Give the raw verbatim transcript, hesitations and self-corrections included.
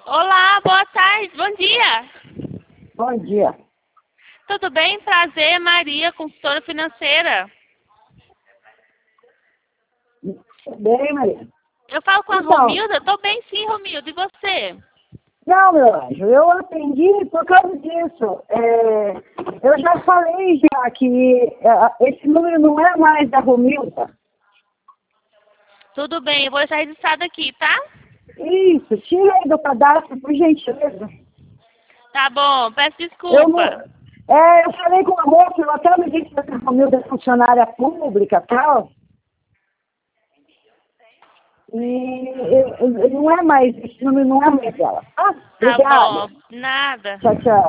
Olá, boa tarde, bom dia. Bom dia. Tudo bem? Prazer, Maria, consultora financeira. Bem, Maria? Eu falo com a Então, Romilda? Tô bem sim, Romilda, e você? não, meu anjo, eu atendi por causa disso. É, eu já falei já que é, esse número não é mais da Romilda. Tudo bem, eu vou deixar registrado aqui, tá? Isso, tira aí do cadastro, por gentileza. Tá bom, peço Eu, não, desculpa. é, eu falei com a moça, ela até me disse que a Romilda é funcionária pública e tal. E, e- e não é mais, esse número não é mais dela. Ah, Tá obrigada. bom, nada. Tchau, tchau.